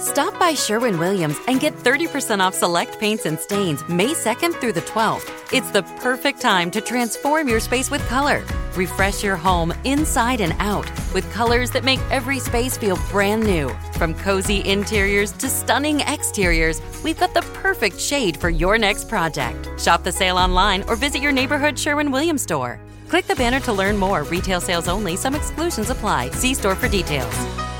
Stop by Sherwin-Williams and get 30% off select paints and stains May 2nd through the 12th. It's the perfect time to transform your space with color. Refresh your home inside and out with colors that make every space feel brand new. From cozy interiors to stunning exteriors, we've got the perfect shade for your next project. Shop the sale online or visit your neighborhood Sherwin-Williams store. Click the banner to learn more. Retail sales only. Some exclusions apply. See store for details.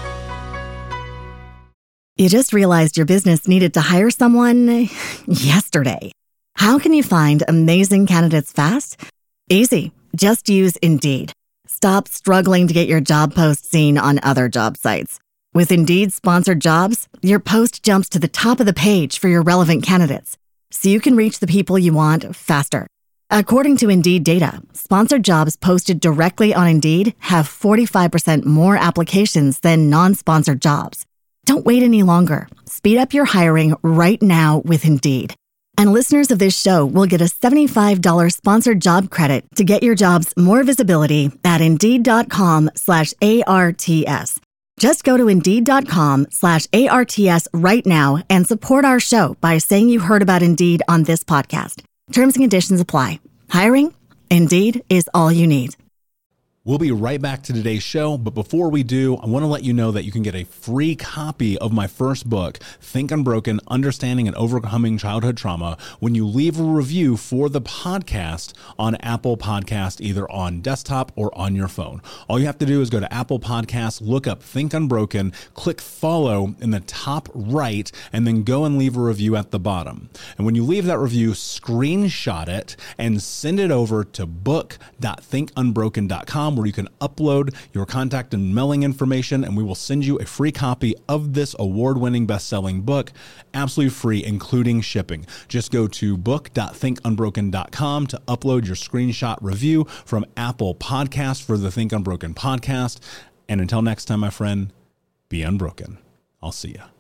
You just realized your business needed to hire someone yesterday. How can you find amazing candidates fast? Easy. Just use Indeed. Stop struggling to get your job post seen on other job sites. With Indeed sponsored jobs, your post jumps to the top of the page for your relevant candidates, so you can reach the people you want faster. According to Indeed data, sponsored jobs posted directly on Indeed have 45% more applications than non-sponsored jobs. Don't wait any longer. Speed up your hiring right now with Indeed. And listeners of this show will get a $75 sponsored job credit to get your jobs more visibility at Indeed.com/ARTS. Just go to Indeed.com/ARTS right now and support our show by saying you heard about Indeed on this podcast. Terms and conditions apply. Hiring? Indeed is all you need. We'll be right back to today's show, but before we do, I want to let you know that you can get a free copy of my first book, Think Unbroken: Understanding and Overcoming Childhood Trauma, when you leave a review for the podcast on Apple Podcast, either on desktop or on your phone. All you have to do is go to Apple Podcasts, look up Think Unbroken, click follow in the top right, and then go and leave a review at the bottom. And when you leave that review, screenshot it and send it over to book.thinkunbroken.com, where you can upload your contact and mailing information, and we will send you a free copy of this award-winning best-selling book, absolutely free, including shipping. Just go to book.thinkunbroken.com to upload your screenshot review from Apple Podcasts for the Think Unbroken podcast. And until next time, my friend, be unbroken. I'll see ya.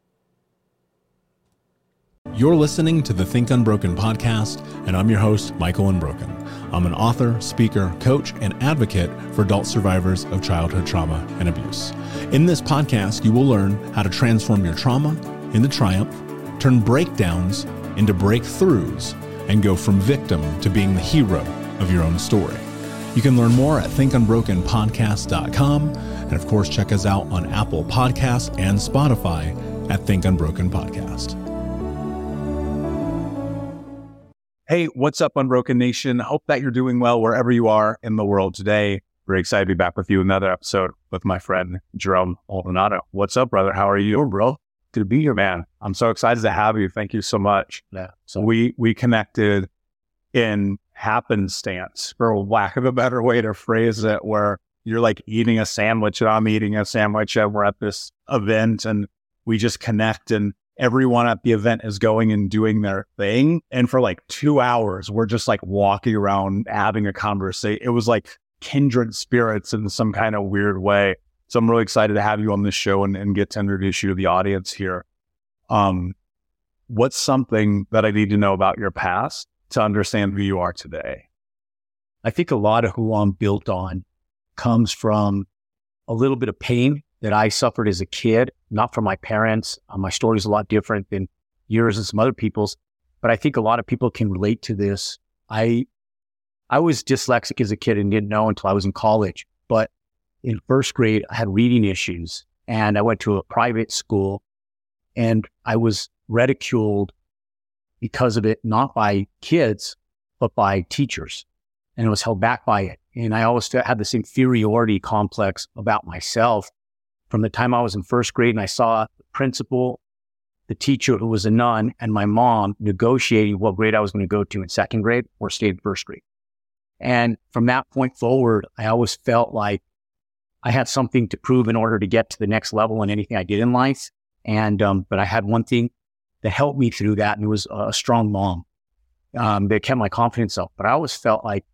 You're listening to the Think Unbroken podcast, and I'm your host, Michael Unbroken. I'm an author, speaker, coach, and advocate for adult survivors of childhood trauma and abuse. In this podcast, you will learn how to transform your trauma into triumph, turn breakdowns into breakthroughs, and go from victim to being the hero of your own story. You can learn more at thinkunbrokenpodcast.com, and of course, check us out on Apple Podcasts and Spotify at Think Unbroken Podcast. Hey, what's up, Unbroken Nation? Hope that you're doing well wherever you are in the world today. Very excited to be back with you. Another episode with my friend, Jerome Maldonado. What's up, brother? How are you? Good, bro. Good to be here, Man, I'm so excited to have you. Thank you so much. Yeah. So we connected in happenstance, for lack of a better way to phrase it, where you're like eating a sandwich and I'm eating a sandwich and we're at this event and we just connect, and everyone at the event is going and doing their thing. And for like 2 hours, we're just like walking around having a conversation. It was like kindred spirits in some kind of weird way. So I'm really excited to have you on this show and get to introduce you to the audience here. What's something that I need to know about your past to understand who you are today? I think a lot of who I'm built on comes from a little bit of pain that I suffered as a kid, not from my parents. My story is a lot different than yours and some other people's, but I think a lot of people can relate to this. I was dyslexic as a kid and didn't know until I was in college, but in first grade, I had reading issues and I went to a private school and I was ridiculed because of it, not by kids, but by teachers. And I was held back by it. And I always had this inferiority complex about myself from the time I was in first grade, and I saw the principal, the teacher who was a nun, and my mom negotiating what grade I was going to go to in second grade or stay in first grade. And from that point forward, I always felt like I had something to prove in order to get to the next level in anything I did in life. And but I had one thing that helped me through that, and it was a strong mom that kept my confidence up. But I always felt like,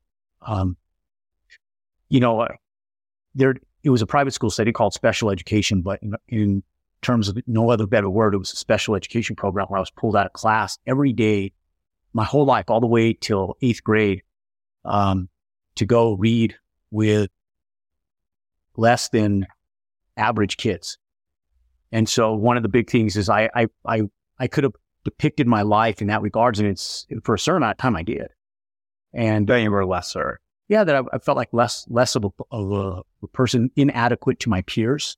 it was a private school setting called special education, but in terms of no other better word, it was a special education program where I was pulled out of class every day, my whole life, all the way till 8th grade, to go read with less than average kids. And so one of the big things is I could have depicted my life in that regards, and it's for a certain amount of time I did. And then you were lesser. Yeah, that I felt like less of a person, inadequate to my peers,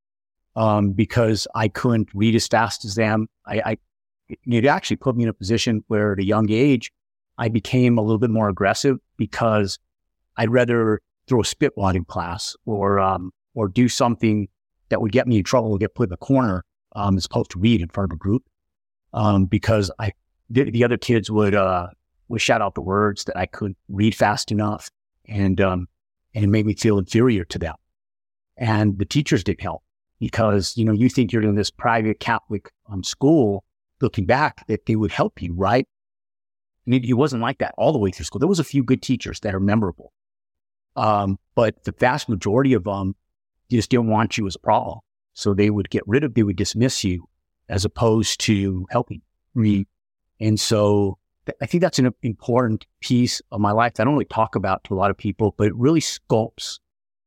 because I couldn't read as fast as them. It actually put me in a position where at a young age, I became a little bit more aggressive because I'd rather throw a spitwad in class or do something that would get me in trouble or get put in the corner, as opposed to read in front of a group, because the other kids would shout out the words that I couldn't read fast enough, and it made me feel inferior to them. And the teachers didn't help because, you think you're in this private Catholic school, looking back, that they would help you, right? And it wasn't like that all the way through school. There was a few good teachers that are memorable. But the vast majority of them just didn't want you as a problem. So they would dismiss you as opposed to helping me. And so I think that's an important piece of my life that I don't really talk about to a lot of people, but it really sculpted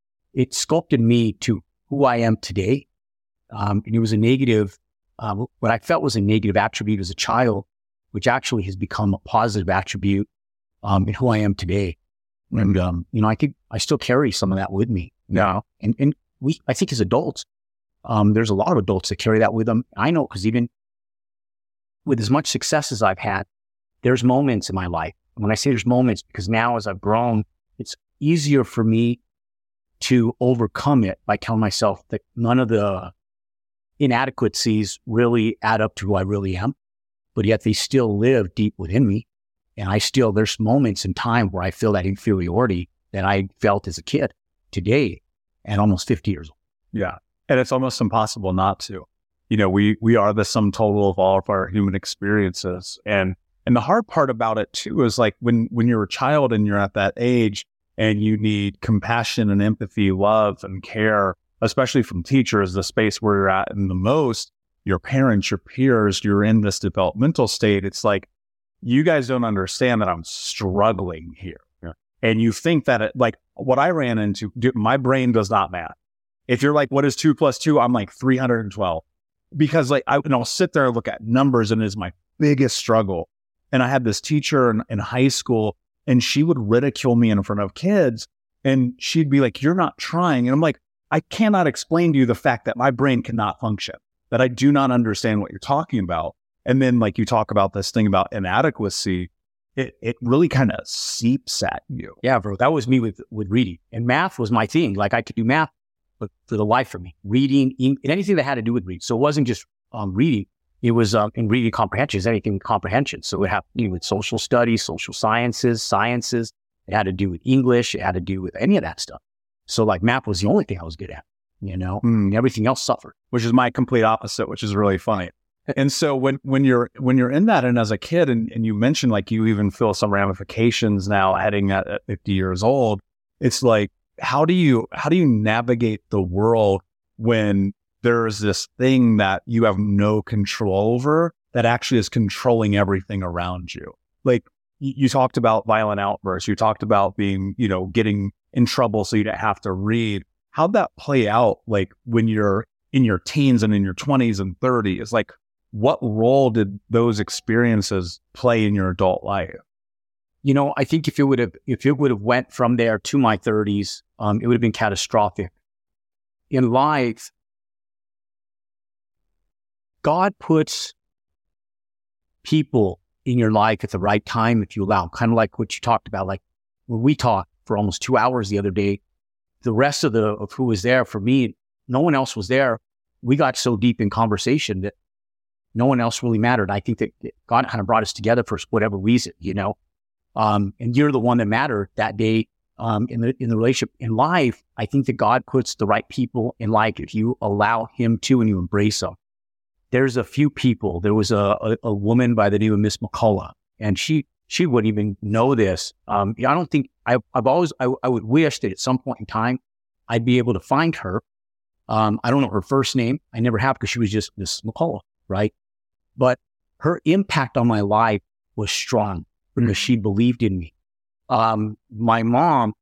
me to who I am today. And it was a negative, what I felt was a negative attribute as a child, which actually has become a positive attribute in who I am today. And, I think I still carry some of that with me now. And I think as adults, there's a lot of adults that carry that with them. I know, because even with as much success as I've had, there's moments in my life. When I say there's moments, because now as I've grown, it's easier for me to overcome it by telling myself that none of the inadequacies really add up to who I really am, but yet they still live deep within me. And there's moments in time where I feel that inferiority that I felt as a kid today at almost 50 years old. Yeah. And it's almost impossible not to. We are the sum total of all of our human experiences. And the hard part about it too is like when you're a child and you're at that age and you need compassion and empathy, love and care, especially from teachers, the space where you're at in the most, your parents, your peers, you're in this developmental state. It's like, you guys don't understand that I'm struggling here. Yeah. And you think that what I ran into, my brain does not math. If you're like, what is 2 + 2? I'm like 312 because I'll sit there and look at numbers, and it is my biggest struggle. And I had this teacher in high school, and she would ridicule me in front of kids, and she'd be like, you're not trying. And I'm like, I cannot explain to you the fact that my brain cannot function, that I do not understand what you're talking about. And then like you talk about this thing about inadequacy, it really kind of seeps at you. Yeah, bro. That was me with reading. And math was my thing. Like I could do math, but for the life of me, reading, and anything that had to do with reading. So it wasn't just reading. It was in reading comprehension, anything with comprehension. So it had to do with social studies, social sciences. It had to do with English. It had to do with any of that stuff. So like math was the only thing I was good at, everything else suffered. Which is my complete opposite, which is really funny. And so when you're in that, and as a kid, and you mentioned like you even feel some ramifications now heading at 50 years old, it's like, how do you navigate the world when there's this thing that you have no control over that actually is controlling everything around you? Like you talked about violent outbursts, you talked about being, getting in trouble so you don't have to read. How'd that play out? Like when you're in your teens and in your 20s and 30s, like what role did those experiences play in your adult life? I think if it would have went from there to my 30s, it would have been catastrophic. In life, God puts people in your life at the right time if you allow, kind of like what you talked about. Like when we talked for almost 2 hours the other day, the rest of who was there, for me, no one else was there. We got so deep in conversation that no one else really mattered. I think that God kind of brought us together for whatever reason, and you're the one that mattered that day in the relationship. In life, I think that God puts the right people in life if you allow Him to and you embrace them. There's a few people. There was a woman by the name of Miss McCullough, and she wouldn't even know this. I don't think I would wish that at some point in time I'd be able to find her. I don't know her first name. I never have, because she was just Miss McCullough, right? But her impact on my life was strong because she believed in me. My mom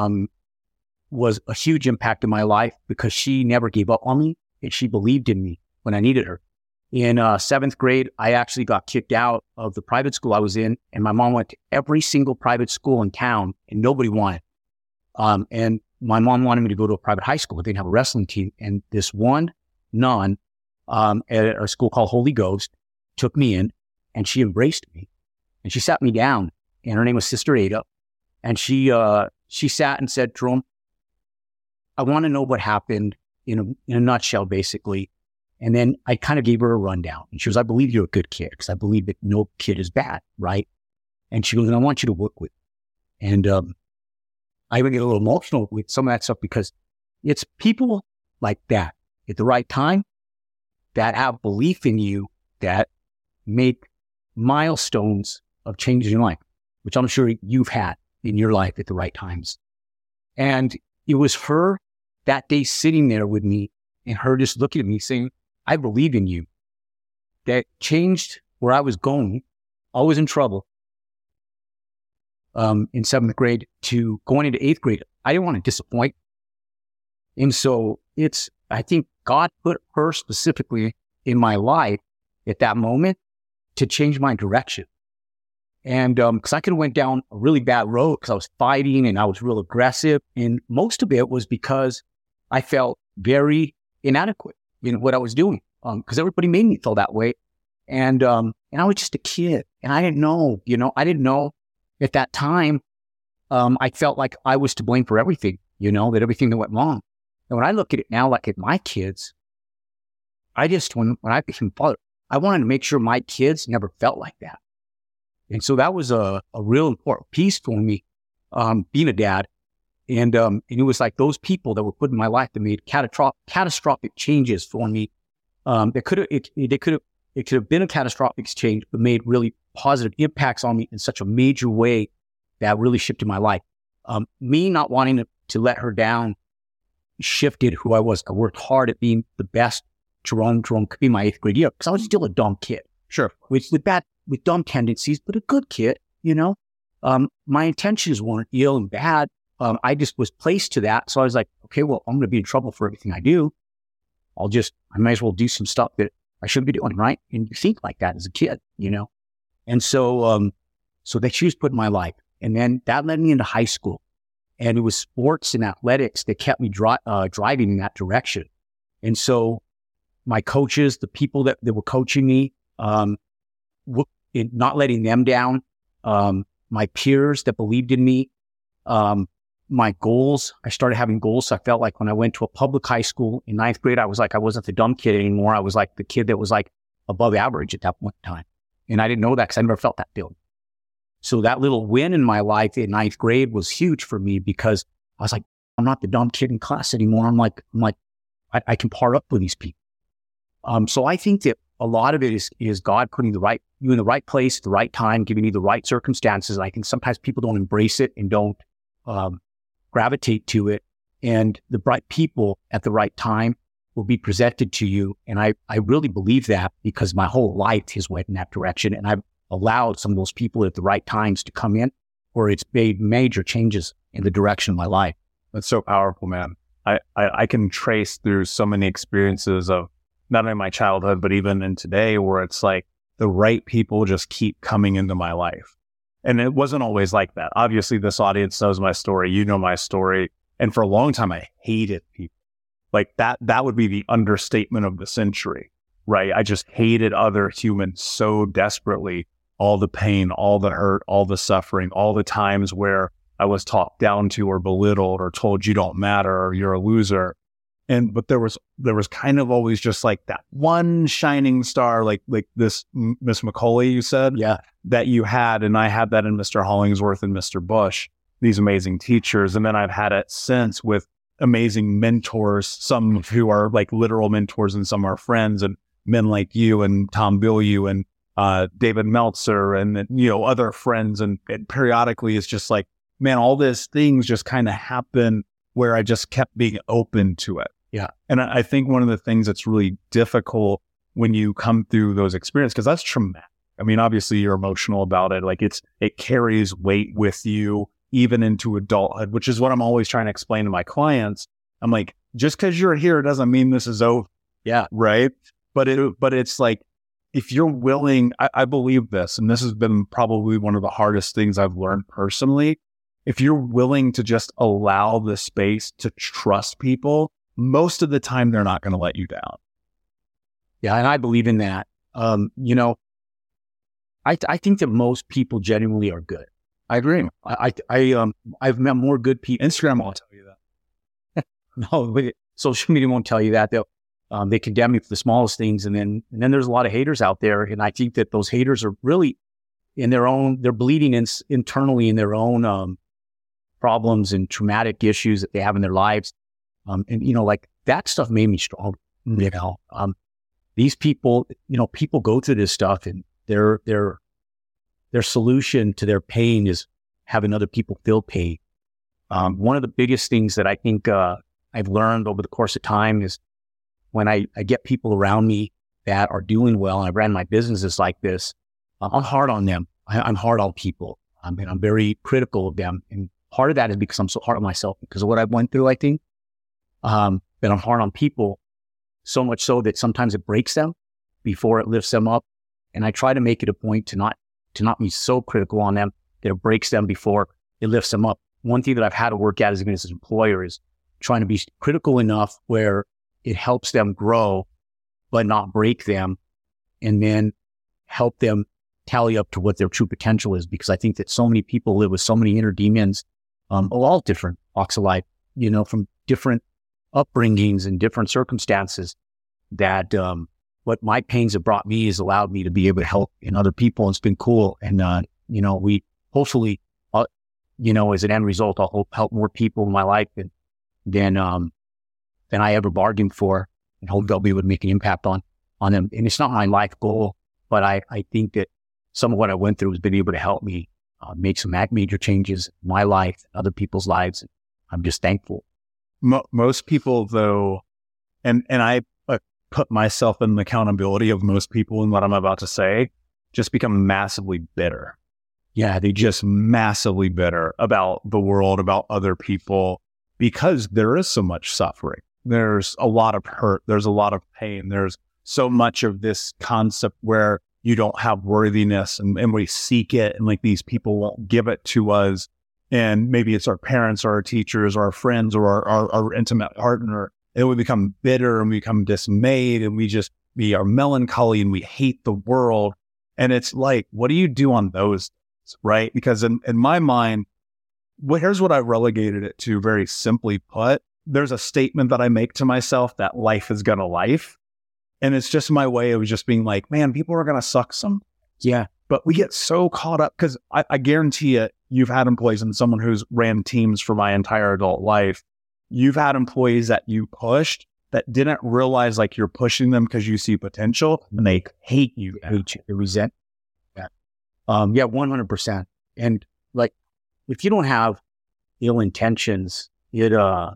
was a huge impact in my life because she never gave up on me, and she believed in me. when I needed her. In seventh grade, I actually got kicked out of the private school I was in, and my mom went to every single private school in town, and nobody wanted. And my mom wanted me to go to a private high school, but they didn't have a wrestling team. And this one nun at our school called Holy Ghost took me in, and she embraced me, and she sat me down, and her name was Sister Ada, and she sat and said, Jerome, I want to know what happened in a nutshell, basically. And then I kind of gave her a rundown. And she goes, I believe you're a good kid because I believe that no kid is bad, right? And she goes, and I want you to work with me. And I even get a little emotional with some of that stuff because it's people like that at the right time that have belief in you that make milestones of changing your life, which I'm sure you've had in your life at the right times. And it was her that day sitting there with me and her just looking at me saying, I believe in you. That changed where I was going, always in trouble, in seventh grade to going into eighth grade. I didn't want to disappoint. And so I think God put her specifically in my life at that moment to change my direction. And because I could have went down a really bad road because I was fighting and I was real aggressive. And most of it was because I felt very inadequate in what I was doing, because everybody made me feel that way. And I was just a kid and I didn't know, at that time, I felt like I was to blame for everything, that everything that went wrong. And when I look at it now, like at my kids, when I became father, I wanted to make sure my kids never felt like that. And so that was a real important piece for me, being a dad. And it was like those people that were put in my life that made catastrophic changes for me. It could have been a catastrophic change, but made really positive impacts on me in such a major way that really shifted my life. Me not wanting to let her down shifted who I was. I worked hard at being the best Jerome could be my eighth grade year because I was still a dumb kid. Sure. With dumb tendencies, but a good kid, My intentions weren't ill and bad. I just was placed to that. So I was like, okay, well, I'm going to be in trouble for everything I do. I might as well do some stuff that I shouldn't be doing, right? And you think like that as a kid, And so that she was put in my life. And then that led me into high school. And it was sports and athletics that kept me driving in that direction. And so my coaches, the people that were coaching me, not letting them down, my peers that believed in me, my goals. I started having goals. So I felt like when I went to a public high school in ninth grade, I wasn't the dumb kid anymore. I was like the kid that was like above average at that point in time. And I didn't know that because I never felt that feeling. So that little win in my life in ninth grade was huge for me because I was like, I'm not the dumb kid in class anymore. I'm like, I can part up with these people. So I think that a lot of it is God putting you in the right place at the right time, giving you the right circumstances. I think sometimes people don't embrace it and don't gravitate to it, and the right people at the right time will be presented to you. And I really believe that because my whole life has went in that direction, and I've allowed some of those people at the right times to come in, where it's made major changes in the direction of my life. That's so powerful, man. I can trace through so many experiences of not only my childhood, but even in today, where it's like the right people just keep coming into my life. And it wasn't always like that. Obviously, this audience knows my story. You know my story. And for a long time, I hated people. Like that would be the understatement of the century, right? I just hated other humans so desperately. All the pain, all the hurt, all the suffering, all the times where I was talked down to or belittled or told you don't matter or you're a loser. But there was kind of always just like that one shining star, like this Miss McCauley, you said, yeah, that you had. And I had that in Mr. Hollingsworth and Mr. Bush, these amazing teachers. And then I've had it since with amazing mentors, some who are like literal mentors and some are friends, and men like you and Tom Bilyeu and David Meltzer and, other friends. And periodically it's just like, man, all these things just kind of happen where I just kept being open to it. Yeah. And I think one of the things that's really difficult when you come through those experiences, because that's traumatic. I mean, obviously you're emotional about it. Like it carries weight with you even into adulthood, which is what I'm always trying to explain to my clients. I'm like, just because you're here doesn't mean this is over. Yeah. Right. But it's like, if you're willing, I believe this, and this has been probably one of the hardest things I've learned personally. If you're willing to just allow the space to trust people, most of the time they're not going to let you down. Yeah, and I believe in that. You know, I think that most people genuinely are good. I agree. I've met more good people. Instagram won't tell you that. No, but social media won't tell you that. They condemn you for the smallest things, and then there's a lot of haters out there. And I think that those haters are really they're bleeding internally in their own problems and traumatic issues that they have in their lives. And you know, like that stuff made me strong. You know, these people, you know, people go through this stuff, and their solution to their pain is having other people feel pain. One of the biggest things that I think I've learned over the course of time is when I get people around me that are doing well, and I ran my businesses like this, I'm hard on them. I'm hard on people. And I'm very critical of them. And part of that is because I'm so hard on myself because of what I went through, I think. That I'm hard on people, so much so that sometimes it breaks them before it lifts them up. And I try to make it a point to not be so critical on them that it breaks them before it lifts them up. One thing that I've had to work at as an employer is trying to be critical enough where it helps them grow, but not break them, and then help them tally up to what their true potential is. Because I think that so many people live with so many inner demons, all different walks of life, you know, from different upbringings and different circumstances, that what my pains have brought me has allowed me to be able to help in other people. And it's been cool. And, you know, we hopefully, you know, as an end result, I'll help more people in my life than I ever bargained for, and hope they'll be able to make an impact on them. And it's not my life goal, but I think that some of what I went through has been able to help me make some major changes in my life, other people's lives. I'm just thankful. Most people, though, and I put myself in the accountability of most people in what I'm about to say, just become massively bitter. Yeah, they just massively bitter about the world, about other people, because there is so much suffering. There's a lot of hurt. There's a lot of pain. There's so much of this concept where you don't have worthiness, and we seek it, and like these people won't give it to us. And maybe it's our parents or our teachers or our friends or our intimate partner. And we become bitter and we become dismayed, and we are melancholy, and we hate the world. And it's like, what do you do on those days, right? Because in my mind, here's what I relegated it to, very simply put. There's a statement that I make to myself that life is gonna life. And it's just my way of just being like, man, people are gonna suck some. Yeah. But we get so caught up, because I guarantee it, you've had employees, and someone who's ran teams for my entire adult life, you've had employees that you pushed that didn't realize like you're pushing them because you see potential, and they hate you. They resent. Yeah. 100%. And like, if you don't have ill intentions, you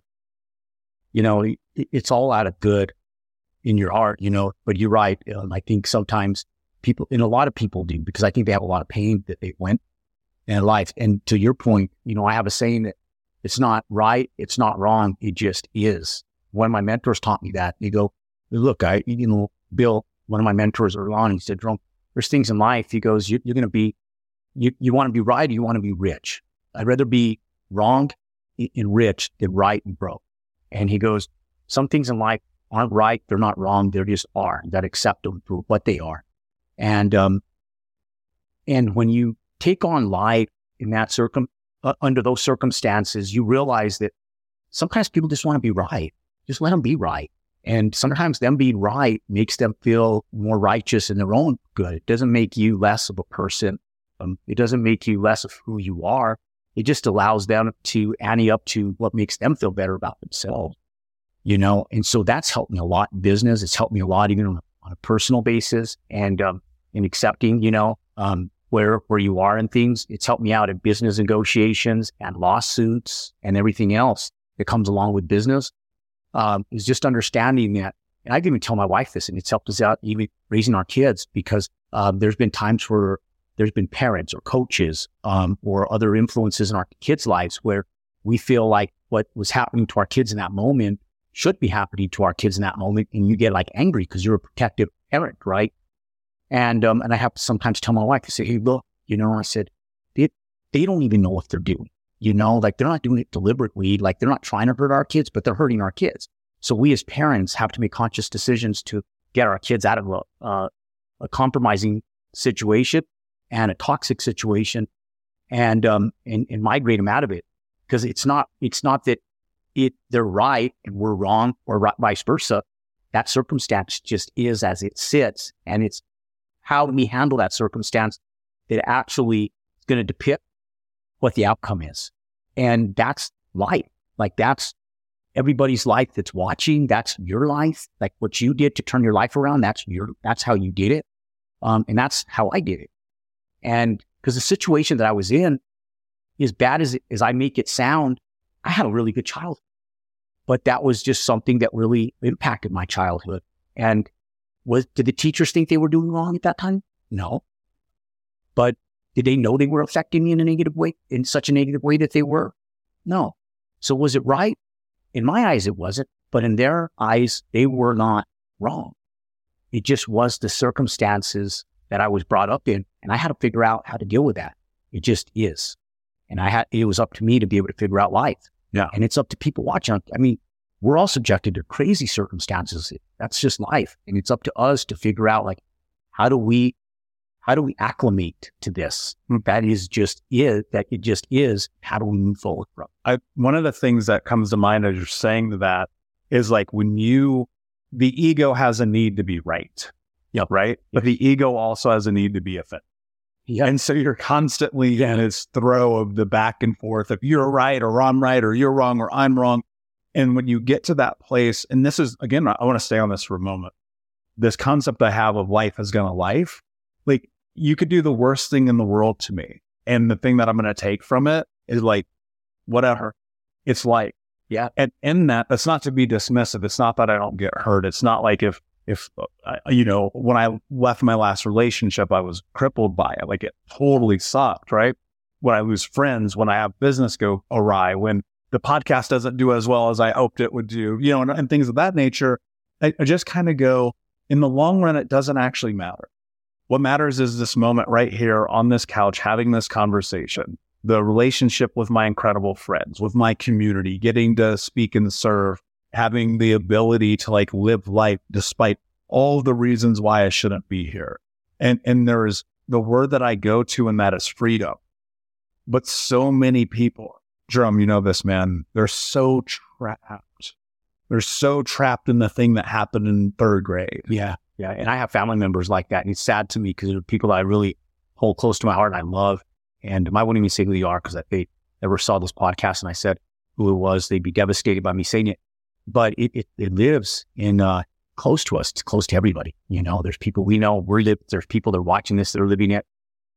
know, it's all out of good in your heart, you know. But you're right. I think sometimes people, and a lot of people do, because I think they have a lot of pain that they went in life. And to your point, you know, I have a saying that it's not right, it's not wrong, it just is. One of my mentors taught me that. You go, look, Bill, one of my mentors early on, he said, Jerome, there's things in life. He goes, you're going to be, you want to be right, or you want to be rich? I'd rather be wrong and rich than right and broke. And he goes, some things in life aren't right, they're not wrong, they just are. That accept them for what they are. And when you take on life in that under those circumstances, you realize that sometimes people just want to be right. Just let them be right. And sometimes them being right makes them feel more righteous in their own good. It doesn't make you less of a person. It doesn't make you less of who you are. It just allows them to ante up to what makes them feel better about themselves, you know? And so that's helped me a lot in business. It's helped me a lot even on a personal basis, and in accepting, you know, where you are in things. It's helped me out in business negotiations and lawsuits and everything else that comes along with business. Is just understanding that. And I can even tell my wife this, and it's helped us out even raising our kids, because there's been times where there's been parents or coaches or other influences in our kids' lives where we feel like what was happening to our kids in that moment should be happening to our kids in that moment. And you get like angry because you're a protective parent, right? And I have to sometimes tell my wife, I say, hey, look, I said, they don't even know what they're doing. Like they're not doing it deliberately. Like they're not trying to hurt our kids, but they're hurting our kids. So we as parents have to make conscious decisions to get our kids out of a compromising situation and a toxic situation and migrate them out of it. Because it's not that they're right and we're wrong or vice versa. That circumstance just is as it sits, and it's how we handle that circumstance that actually is going to depict what the outcome is. And that's life. Like that's everybody's life that's watching. That's your life. Like what you did to turn your life around. That's how you did it. And that's how I did it. And because the situation that I was in, as bad as I make it sound, I had a really good childhood. But that was just something that really impacted my childhood. And did the teachers think they were doing wrong at that time? No. But did they know they were affecting me in such a negative way that they were? No. So was it right? In my eyes, it wasn't. But in their eyes, they were not wrong. It just was the circumstances that I was brought up in. And I had to figure out how to deal with that. It just is. And it was up to me to be able to figure out life. Yeah. And it's up to people watching. I mean, we're all subjected to crazy circumstances. That's just life. And it's up to us to figure out, like, how do we acclimate to this? That it just is. How do we move forward from it? One of the things that comes to mind as you're saying that is like the ego has a need to be right. Yep. Right. Yep. But the ego also has a need to be offended. Yep. And so you're constantly in this throw of the back and forth of you're right or I'm right or you're wrong or I'm wrong. And when you get to that place, and this is, again, I want to stay on this for a moment. This concept I have of life is going to life. Like you could do the worst thing in the world to me. And the thing that I'm going to take from it is like, whatever, it's life. Yeah. And in that's not to be dismissive. It's not that I don't get hurt. It's not like if when I left my last relationship, I was crippled by it. Like it totally sucked, right? When I lose friends, when I have business go awry, when the podcast doesn't do as well as I hoped it would do, and things of that nature, I just kind of go, in the long run, it doesn't actually matter. What matters is this moment right here on this couch, having this conversation, the relationship with my incredible friends, with my community, getting to speak and serve, having the ability to like live life despite all the reasons why I shouldn't be here. And there's the word that I go to, and that is freedom. But so many people, Jerome, you know this, man, they're so trapped. They're so trapped in the thing that happened in third grade. Yeah. Yeah. And I have family members like that. And it's sad to me because they're people that I really hold close to my heart and I love. And I wouldn't even say who they are because if they ever saw this podcast and I said who it was, they'd be devastated by me saying it. But it lives in close to us. It's close to everybody. There's people we know. There's people that are watching this that are living it.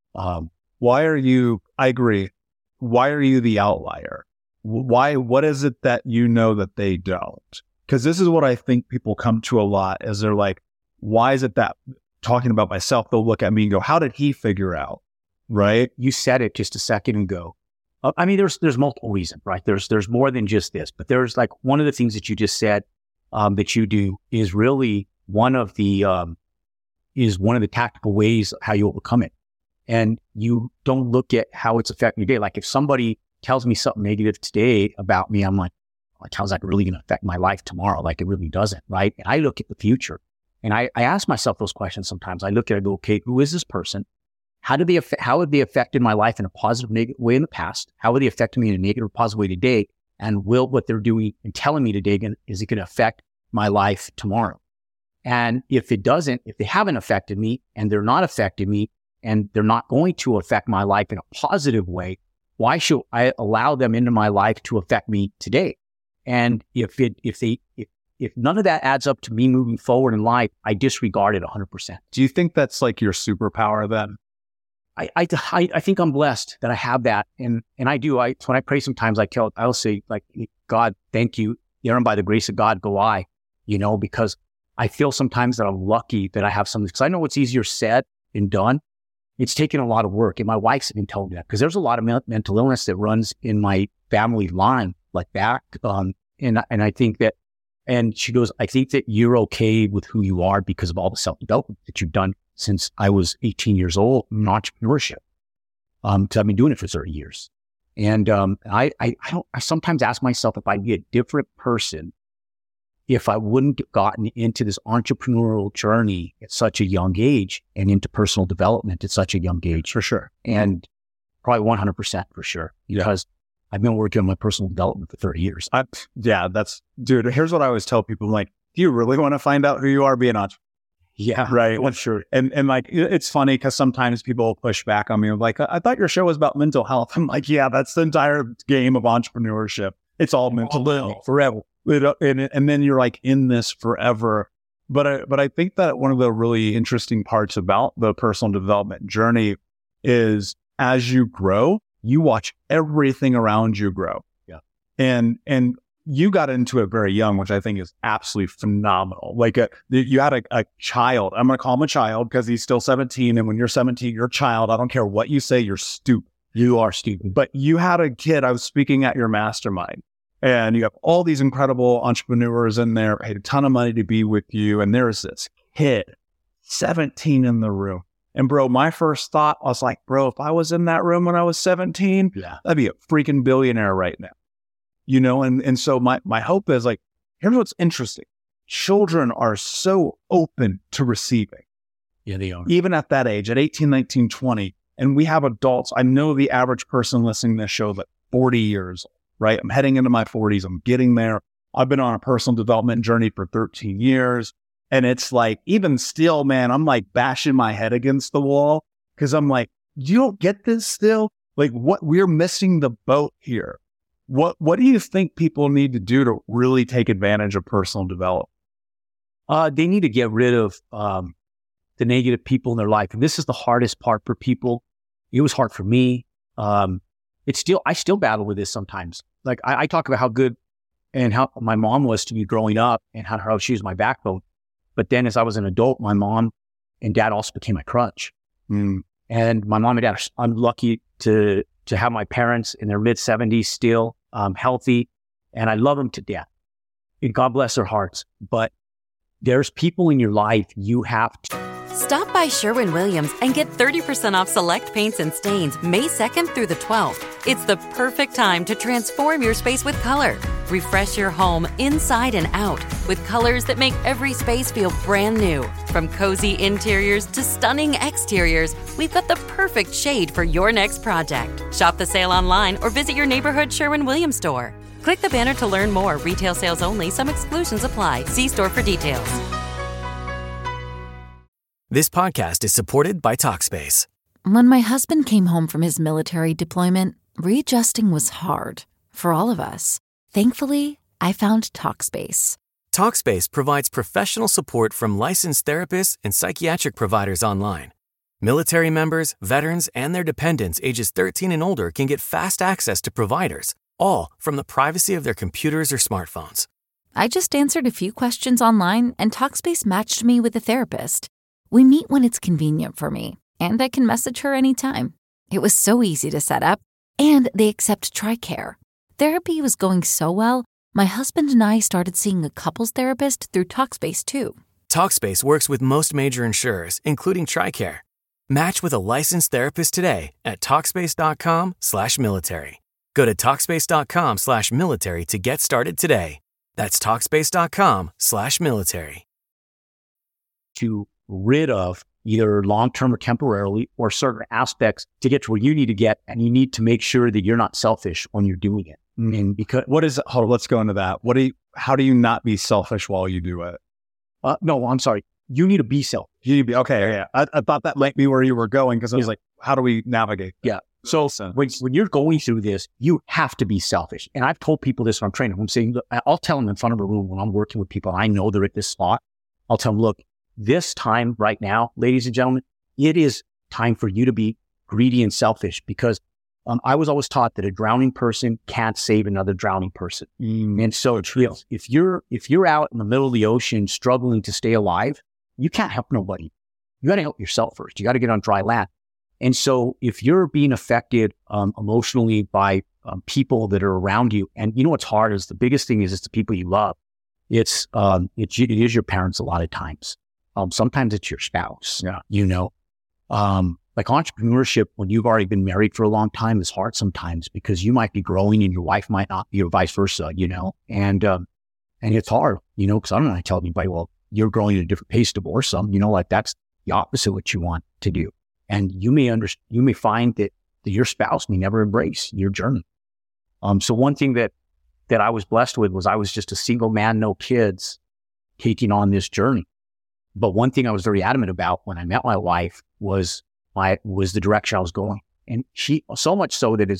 I agree. Why are you the outlier? What is it that that they don't? Because this is what I think people come to a lot is they're like, why is it that talking about myself, they'll look at me and go, how did he figure out? Right? You said it just a second ago. I mean, there's multiple reasons, right? There's more than just this, but there's like one of the things that you just said that you do is really one of the tactical ways how you overcome it. And you don't look at how it's affecting your day. Like if somebody tells me something negative today about me, I'm like how's that really going to affect my life tomorrow? Like it really doesn't, right? And I look at the future and I ask myself those questions sometimes. I look at it and go, okay, who is this person? How have they affected my life in a positive, negative way in the past? How have they affected me in a negative or positive way today? And will what they're doing and telling me today, is it going to affect my life tomorrow? And if it doesn't, if they haven't affected me and they're not affecting me and they're not going to affect my life in a positive way, why should I allow them into my life to affect me today? And if none of that adds up to me moving forward in life, I disregard it 100%. Do you think that's like your superpower then? I think I'm blessed that I have that. And I do. When I pray sometimes, I'll say like, God, thank you. Aaron, by the grace of God, go I, because I feel sometimes that I'm lucky that I have something, because I know it's easier said than done. It's taken a lot of work. And my wife's been telling me that because there's a lot of mental illness that runs in my family line like that. And I think that And she goes, I think that you're okay with who you are because of all the self-development that you've done since I was 18 years old in entrepreneurship. Because I've been doing it for 30 years. And I sometimes ask myself if I'd be a different person if I wouldn't have gotten into this entrepreneurial journey at such a young age and into personal development at such a young age. For sure. And probably 100% for sure. Because I've been working on my personal development for 30 years. Dude, here's what I always tell people. I'm like, do you really want to find out who you are being an entrepreneur? Yeah. Right. Well, sure. And like, it's funny because sometimes people push back on me. I'm like, I thought your show was about mental health. I'm like, yeah, that's the entire game of entrepreneurship. It's all mental health forever. And then you're like in this forever. But I think that one of the really interesting parts about the personal development journey is as you grow, you watch everything around you grow. Yeah. And you got into it very young, which I think is absolutely phenomenal. Like you had a child. I'm going to call him a child because he's still 17. And when you're 17, you're a child. I don't care what you say. You're stupid. You are stupid. But you had a kid. I was speaking at your mastermind and you have all these incredible entrepreneurs in there, paid a ton of money to be with you. And there's this kid, 17 in the room. And bro, my first thought was like, bro, if I was in that room when I was 17, I'd be a freaking billionaire right now. You know, and so my hope is like, here's what's interesting. Children are so open to receiving. Yeah, they are. Even at that age, at 18, 19, 20. And we have adults. I know the average person listening to this show is like 40 years old, right? I'm heading into my 40s. I'm getting there. I've been on a personal development journey for 13 years. And it's like, even still, man, I'm like bashing my head against the wall because I'm like, you don't get this still? Like we're missing the boat here. What do you think people need to do to really take advantage of personal development? They need to get rid of the negative people in their life. And this is the hardest part for people. It was hard for me. I still battle with this sometimes. Like I talk about how good and how my mom was to me growing up and how she was my backbone. But then as I was an adult, my mom and dad also became my crutch. And my mom and dad, I'm lucky to have my parents in their mid 70s still healthy. And I love them to death. And God bless their hearts. But there's people in your life you have to. Stop by Sherwin-Williams and get 30% off select paints and stains May 2nd through the 12th. It's the perfect time to transform your space with color. Refresh your home inside and out with colors that make every space feel brand new. From cozy interiors to stunning exteriors, we've got the perfect shade for your next project. Shop the sale online or visit your neighborhood Sherwin-Williams store. Click the banner to learn more. Retail sales only. Some exclusions apply. See store for details. This podcast is supported by Talkspace. When my husband came home from his military deployment, readjusting was hard for all of us. Thankfully, I found Talkspace. Talkspace provides professional support from licensed therapists and psychiatric providers online. Military members, veterans, and their dependents ages 13 and older can get fast access to providers, all from the privacy of their computers or smartphones. I just answered a few questions online, and Talkspace matched me with a therapist. We meet when it's convenient for me, and I can message her anytime. It was so easy to set up, and they accept TRICARE. Therapy was going so well, my husband and I started seeing a couples therapist through Talkspace too. Talkspace works with most major insurers, including TRICARE. Match with a licensed therapist today at Talkspace.com/military. Go to Talkspace.com/military to get started today. That's Talkspace.com/military. To rid of either long-term or temporarily or certain aspects to get to where you need to get, and you need to make sure that you're not selfish when you're doing it. And because let's go into that. How do you not be selfish while you do it? No, I'm sorry. You need to be selfish. You need to be, okay. Yeah. I thought that might be where you were going because I was like, how do we navigate that? Yeah. So when you're going through this, you have to be selfish. And I've told people this when I'm training. I'm saying, look, I'll tell them in front of a room when I'm working with people, I know they're at this spot. I'll tell them, look, this time right now, ladies and gentlemen, it is time for you to be greedy and selfish because I was always taught that a drowning person can't save another drowning person. And so if you're out in the middle of the ocean struggling to stay alive, you can't help nobody. You got to help yourself first. You got to get on dry land. And so if you're being affected emotionally by people that are around you, and you know what's hard is the biggest thing is it's the people you love. it is your parents a lot of times. Sometimes it's your spouse, like entrepreneurship, when you've already been married for a long time, is hard sometimes because you might be growing and your wife might not be, or vice versa, and it's hard, because I don't know, I tell anybody, well, you're growing at a different pace, divorce them, like that's the opposite of what you want to do. And you may find that your spouse may never embrace your journey. So one thing that I was blessed with was I was just a single man, no kids, taking on this journey. But one thing I was very adamant about when I met my wife was the direction I was going. And she, so much so that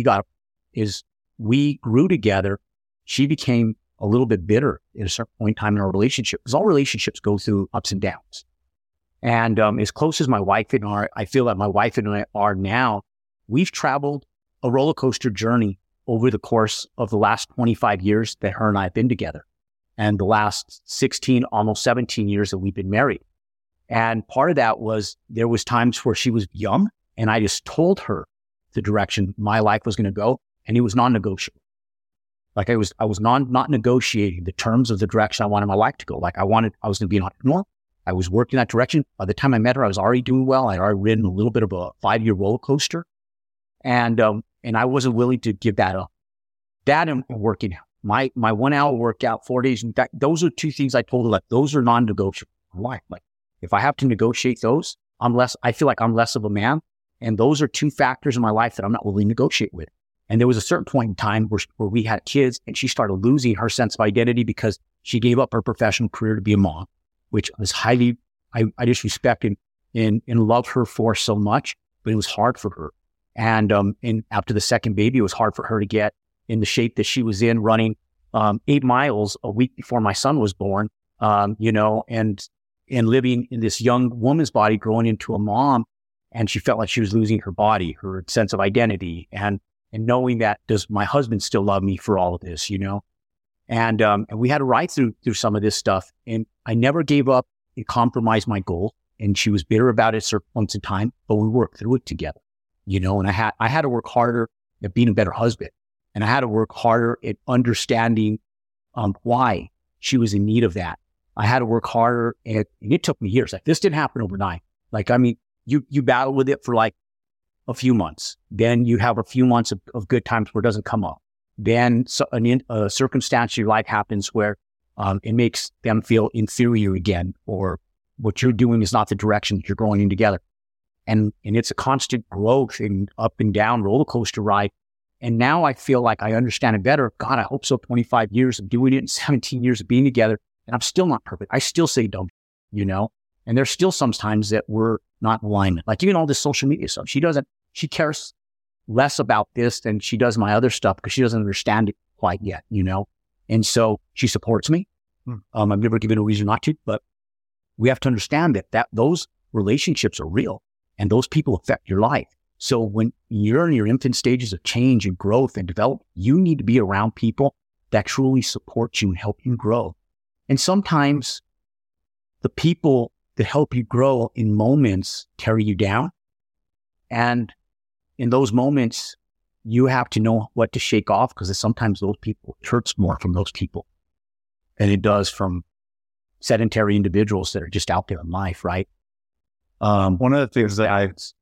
we grew together, she became a little bit bitter at a certain point in time in our relationship, because all relationships go through ups and downs. And as close as my wife and I feel that my wife and I are now, we've traveled a roller coaster journey over the course of the last 25 years that her and I have been together, and the last 16, almost 17 years that we've been married. And part of that was there was times where she was young and I just told her the direction my life was going to go, and it was non-negotiable. Like I was not negotiating the terms of the direction I wanted my life to go. Like I was going to be an entrepreneur. I was working that direction. By the time I met her, I was already doing well. I'd already ridden a little bit of a 5-year roller coaster. And I wasn't willing to give that up. That and working out. My 1 hour workout, 4 days, those are two things I told her, like, those are non-negotiable. Why? Like, if I have to negotiate those, I feel like I'm less of a man. And those are two factors in my life that I'm not willing to negotiate with. And there was a certain point in time where we had kids and she started losing her sense of identity because she gave up her professional career to be a mom, which was I just respect and love her for so much, but it was hard for her. And after the second baby, it was hard for her to get in the shape that she was in, running 8 miles a week before my son was born, and living in this young woman's body, growing into a mom. And she felt like she was losing her body, her sense of identity, and knowing that, does my husband still love me for all of this, And we had to ride through some of this stuff. And I never gave up and compromised my goal. And she was bitter about it at certain points in time, but we worked through it together, and I had to work harder at being a better husband. And I had to work harder at understanding why she was in need of that. I had to work harder, and it took me years. Like, this didn't happen overnight. Like, I mean, you battle with it for like a few months. Then you have a few months of good times where it doesn't come up. Then a circumstance in your life happens where it makes them feel inferior again, or what you're doing is not the direction that you're going in together. And it's a constant growth and up and down roller coaster ride. And now I feel like I understand it better. God, I hope so. 25 years of doing it and 17 years of being together. And I'm still not perfect. I still say dumb, and there's still some times that we're not in alignment. Like, even all this social media stuff, she cares less about this than she does my other stuff because she doesn't understand it quite yet, And so she supports me. I've never given a reason not to, but we have to understand that those relationships are real and those people affect your life. So when you're in your infant stages of change and growth and development, you need to be around people that truly support you and help you grow. And sometimes the people that help you grow in moments tear you down. And in those moments, you have to know what to shake off, because sometimes those people, it hurts more from those people than it does from sedentary individuals that are just out there in life, right? One of the things that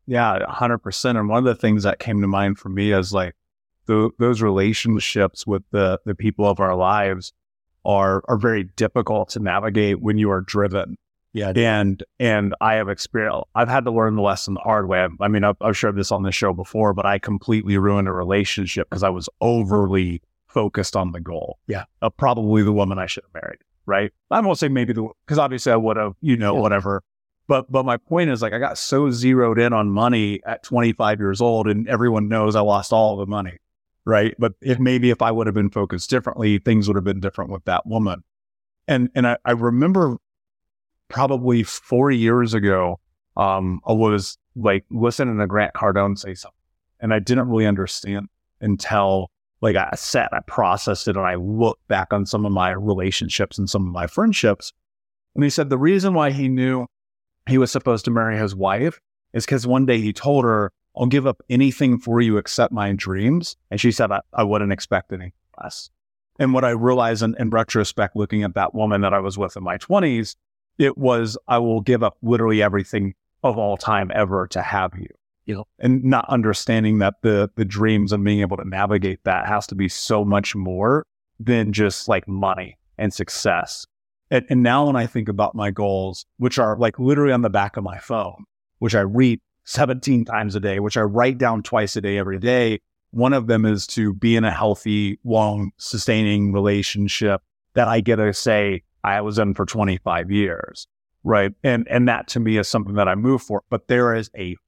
100%. And one of the things that came to mind for me is like those relationships with the people of our lives are very difficult to navigate when you are driven. Yeah. And I've had to learn the lesson the hard way. I mean, I've shared this on the show before, but I completely ruined a relationship because I was overly focused on the goal. Yeah. Probably the woman I should have married. Right. I won't say maybe because obviously I would have, whatever. But my point is, like, I got so zeroed in on money at 25 years old, and everyone knows I lost all the money. Right. But if I would have been focused differently, things would have been different with that woman. And I remember probably 4 years ago, I was like listening to Grant Cardone say something, and I didn't really understand until like I processed it, and I looked back on some of my relationships and some of my friendships. And he said the reason why he knew he was supposed to marry his wife is because one day he told her, "I'll give up anything for you except my dreams." And she said, I wouldn't expect any less. And what I realized in retrospect, looking at that woman that I was with in my 20s, it was, I will give up literally everything of all time ever to have you. And not understanding that the dreams and being able to navigate that has to be so much more than just like money and success. And now when I think about my goals, which are like literally on the back of my phone, which I read 17 times a day, which I write down twice a day, every day, one of them is to be in a healthy, long, sustaining relationship that I get to say I was in for 25 years, right? And that to me is something that I move for. But there is a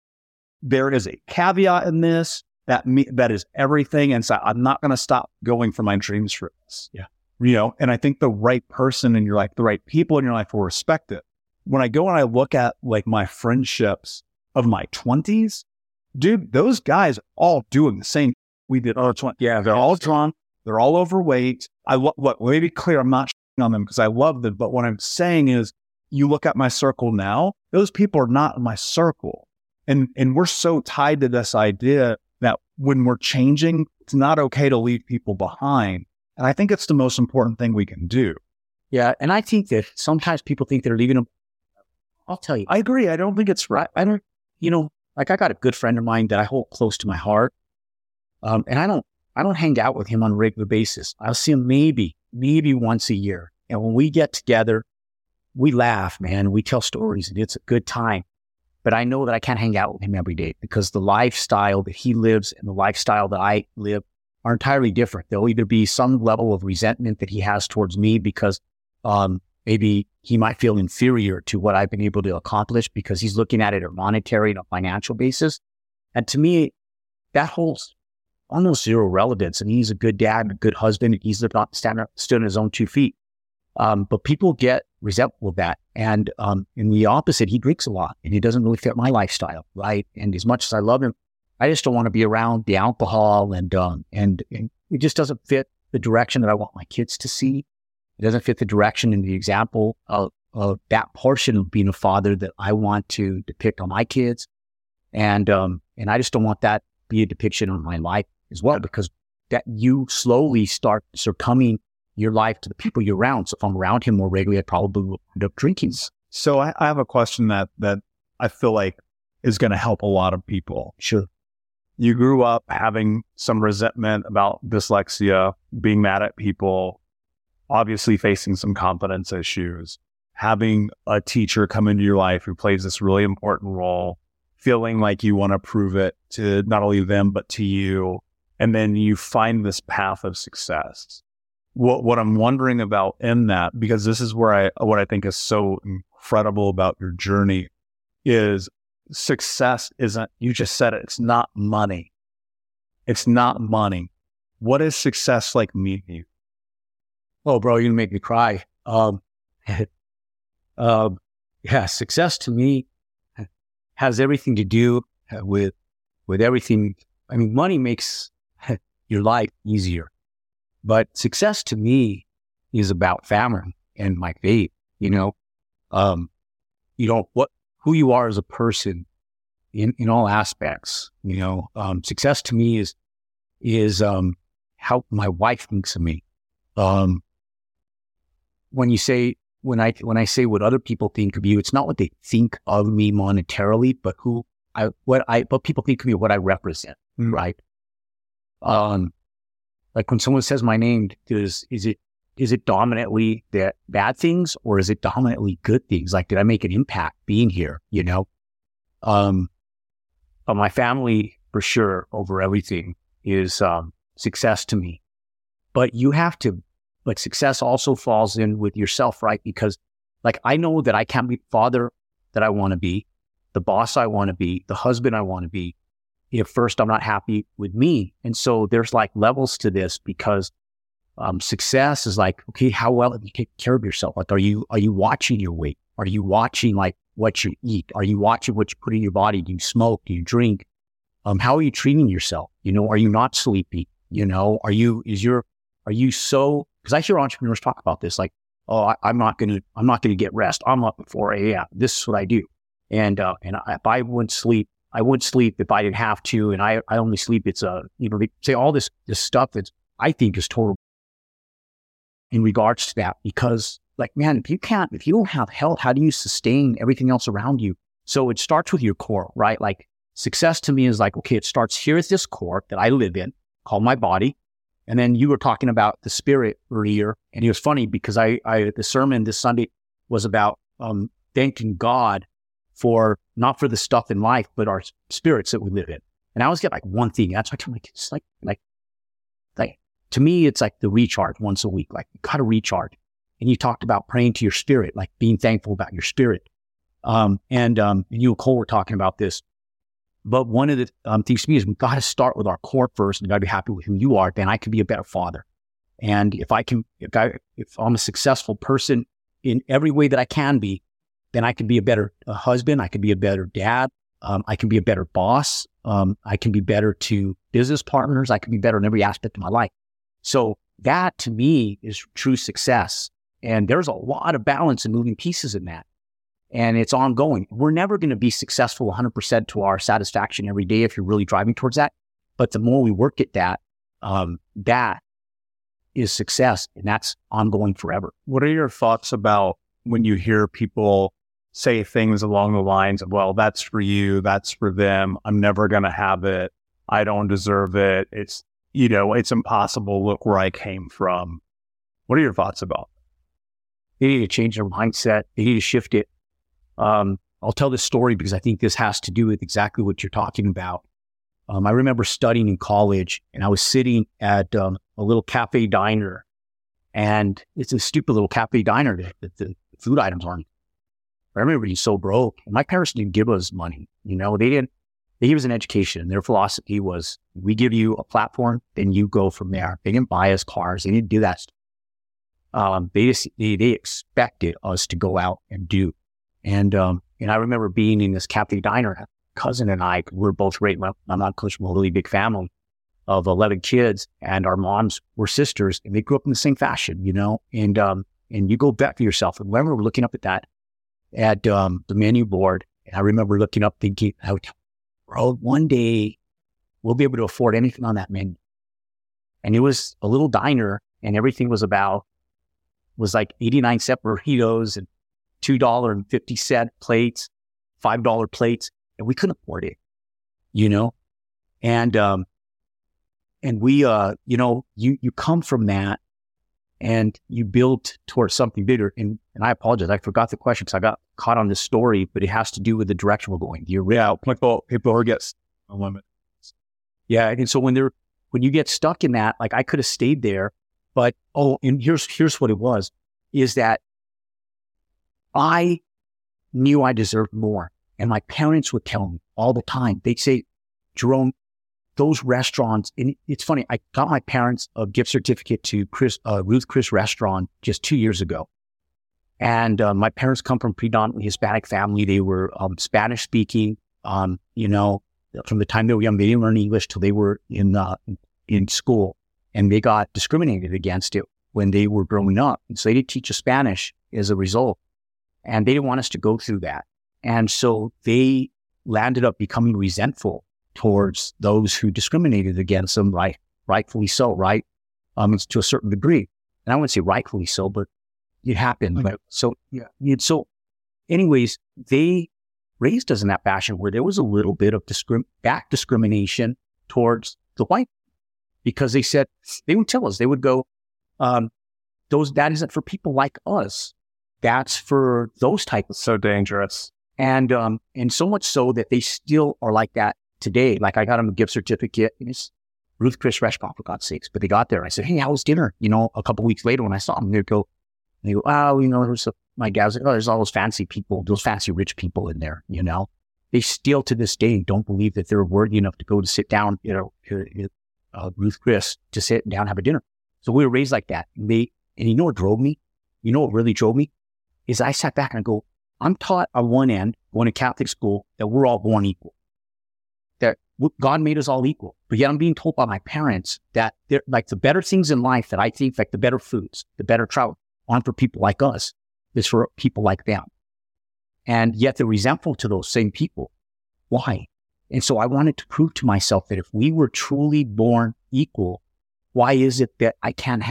caveat in this that is everything. And so I'm not going to stop going for my dreams for this. Yeah. And I think the right person in your life, the right people in your life will respect it. When I go and I look at like my friendships of my 20s, dude, those guys all doing the same we did. Yeah, they're all drunk. They're all overweight. Let me be clear, I'm not shitting on them because I love them. But what I'm saying is, you look at my circle now, those people are not in my circle. And we're so tied to this idea that when we're changing, it's not okay to leave people behind. And I think it's the most important thing we can do. Yeah. And I think that sometimes people think they're leaving them. I'll tell you. I agree. I don't think it's right. I don't, like I got a good friend of mine that I hold close to my heart. And I don't hang out with him on a regular basis. I'll see him maybe once a year. And when we get together, we laugh, man. We tell stories and it's a good time. But I know that I can't hang out with him every day because the lifestyle that he lives and the lifestyle that I live are entirely different. There'll either be some level of resentment that he has towards me because maybe he might feel inferior to what I've been able to accomplish because he's looking at it on a monetary and a financial basis. And to me, that holds almost zero relevance. And he's a good dad and a good husband. And he's stood on his own 2 feet. But people get resentful of that. And in the opposite, he drinks a lot and he doesn't really fit my lifestyle, right? And as much as I love him, I just don't want to be around the alcohol and it just doesn't fit the direction that I want my kids to see. It doesn't fit the direction and the example of that portion of being a father that I want to depict on my kids. And I just don't want that to be a depiction of my life as well, because that you slowly start succumbing your life to the people you're around. So if I'm around him more regularly, I probably will end up drinking. So I have a question that I feel like is going to help a lot of people. Sure. You grew up having some resentment about dyslexia, being mad at people, obviously facing some confidence issues, having a teacher come into your life who plays this really important role, feeling like you want to prove it to not only them, but to you. And then you find this path of success. What I'm wondering about in that, because this is where what I think is so incredible about your journey, is success isn't, you just said it, it's not money. It's not money. What does success like mean to you? Oh, bro, you're gonna make me cry. Yeah, success to me has everything to do with everything. I mean, money makes your life easier, but success to me is about family and my faith. Who you are as a person in all aspects. Success to me is how my wife thinks of me. When I say what other people think of you, it's not what they think of me monetarily, but what people think of me, what I represent, right? Like when someone says my name, is it dominantly the bad things or is it dominantly good things? Like, did I make an impact being here? My family for sure over everything is success to me, but you have to. Like success also falls in with yourself, right? Because like I know that I can't be the father that I want to be, the boss I want to be, the husband I want to be, if first I'm not happy with me. And so there's like levels to this because success is like, okay, how well have you taken care of yourself? Like, are you watching your weight? Are you watching like what you eat? Are you watching what you put in your body? Do you smoke? Do you drink? How are you treating yourself? Are you not sleepy? Are you so, because I hear entrepreneurs talk about this, like, oh, I'm not going to get rest. I'm up at 4 a.m. This is what I do. And if I wouldn't sleep, I would sleep if I didn't have to. And I only sleep. It's they say all this stuff that I think is total. in regards to that, because like, man, if you don't have health, how do you sustain everything else around you? So it starts with your core, right? Like success to me is like, okay, it starts here at this core that I live in, called my body. And then you were talking about the spirit earlier. And it was funny because the sermon this Sunday was about thanking God for, not for the stuff in life, but our spirits that we live in. And I always get like one thing. That's why I'm like, it's like to me, it's like the recharge once a week. Like you got to recharge. And you talked about praying to your spirit, like being thankful about your spirit. And you and Cole were talking about this. But one of the things to me is we got to start with our core first, and got to be happy with who you are. Then I can be a better father. And if I'm a successful person in every way that I can be, then I can be a better husband. I can be a better dad. I can be a better boss. I can be better to business partners. I can be better in every aspect of my life. So that to me is true success. And there's a lot of balance and moving pieces in that. And it's ongoing. We're never going to be successful 100% to our satisfaction every day if you're really driving towards that. But the more we work at that, that is success, and that's ongoing forever. What are your thoughts about when you hear people say things along the lines of, well, that's for you, that's for them, I'm never going to have it, I don't deserve it, it's impossible, look where I came from. What are your thoughts about it? They need to change their mindset. They need to shift it. I'll tell this story because I think this has to do with exactly what you're talking about. I remember studying in college, and I was sitting at a little cafe diner, and it's a stupid little cafe diner that the food items aren't. I remember being so broke, and my parents didn't give us money. They didn't. They gave us an education, and their philosophy was, we give you a platform, then you go from there. They didn't buy us cars. They didn't do that stuff. They expected us to go out and do. And I remember being in this cafe diner, cousin and I, we're both raised, my mom comes from a really big family of 11 kids, and our moms were sisters, and they grew up in the same fashion, and you go back to yourself. And I remember looking up at the menu board, and I remember looking up thinking, bro, one day we'll be able to afford anything on that menu. And it was a little diner, and everything was like 89-cent burritos and $2.50 plates, $5 plates, and we couldn't afford it, and we, you come from that and you build towards something bigger. And I apologize, I forgot the question because I got caught on this story, but it has to do with the direction we're going. People who get unlimited. Yeah. And so when you get stuck in that, like I could have stayed there, but, and here's what it was, is that I knew I deserved more. And my parents would tell me all the time, they'd say, Jerome, those restaurants, and it's funny, I got my parents a gift certificate to Ruth Chris Restaurant just 2 years ago. And my parents come from predominantly Hispanic family. They were Spanish speaking, from the time they were young. They didn't learn English till they were in school. And they got discriminated against it when they were growing up. And so they didn't teach us Spanish as a result. And they didn't want us to go through that. And so they landed up becoming resentful towards those who discriminated against them, right? Rightfully so, right? To a certain degree. And I wouldn't say rightfully so, but it happened. Okay. But so, yeah. So anyways, they raised us in that fashion where there was a little bit of back discrimination towards the white, because they said, they would tell us, they would go, that isn't for people like us. That's for those types. So dangerous. And so much so that they still are like that today. Like I got them a gift certificate, and it's Ruth Chris Restaurant, for God's sakes. But they got there. I said, hey, how was dinner? A couple of weeks later when I saw them, they go, my dad was like, there's all those fancy people, those fancy rich people in there, They still to this day don't believe that they're worthy enough to go to sit down, Ruth Chris, to sit down and have a dinner. So we were raised like that. And you know what drove me? You know what really drove me? Is I sat back and I go, I'm taught on one end, going to Catholic school, that we're all born equal. That God made us all equal. But yet I'm being told by my parents that they're like the better things in life that I think, like the better foods, the better travel, aren't for people like us. It's for people like them. And yet they're resentful to those same people. Why? And so I wanted to prove to myself that if we were truly born equal, why is it that I can't have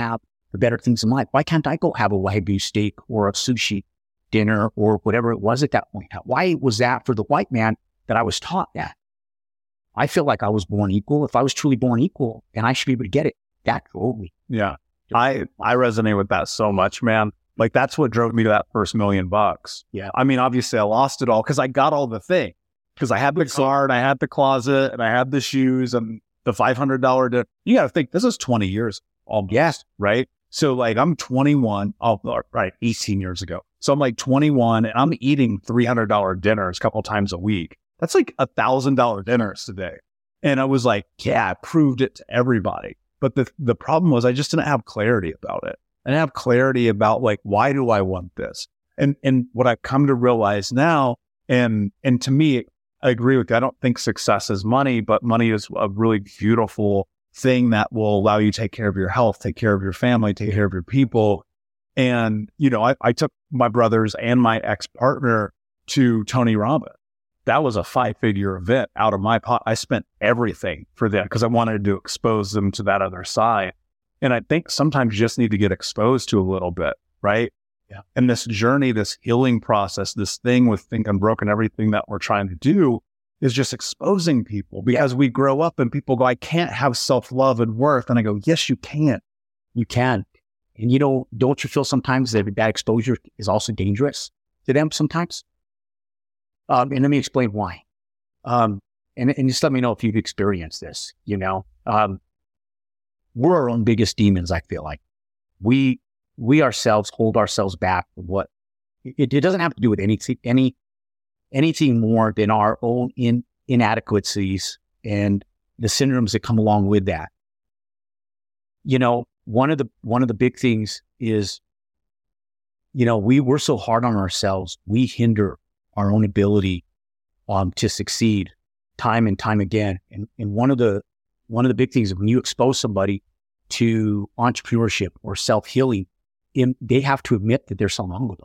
the better things in life. Why can't I go have a Wagyu steak or a sushi dinner or whatever it was at that point? Why was that for the white man that I was taught that? I feel like I was born equal. If I was truly born equal, and I should be able to get it, that drove me. Yeah. I resonate with that so much, man. Like, that's what drove me to that first $1 million. Yeah. I mean, obviously I lost it all because I got all the things. Because I had the car and I had the closet and I had the shoes and the $500. You got to think, this is 20 years almost. Yes. Right? So like, I'm 21, right, 18 years ago. So I'm like 21 and I'm eating $300 dinners a couple times a week. That's like $1,000 dinners today. And I was like, yeah, I proved it to everybody. But the problem was I just didn't have clarity about it. I didn't have clarity about like, why do I want this? And what I've come to realize now, and to me, I agree with you. I don't think success is money, but money is a really beautiful thing that will allow you to take care of your health, take care of your family, take care of your people. And, you know, I took my brothers and my ex-partner to Tony Robbins. That was a 5-figure event out of my pot. I spent everything for them because I wanted to expose them to that other side. And I think sometimes you just need to get exposed to a little bit, right? Yeah. And this journey, this healing process, this thing with Think Unbroken, everything that we're trying to do is just exposing people because we grow up and people go, I can't have self-love and worth. And I go, yes, you can. You can. And you know, don't you feel sometimes that that exposure is also dangerous to them sometimes? And let me explain why. And just let me know if you've experienced this, you know. We're our own biggest demons, I feel like. We ourselves hold ourselves back from what it doesn't have to do with anything more than our own inadequacies and the syndromes that come along with that. You know, one of the big things is, you know, we're so hard on ourselves, we hinder our own ability to succeed time and time again. And one of the big things is when you expose somebody to entrepreneurship or self-healing, they have to admit that there's something wrong with them.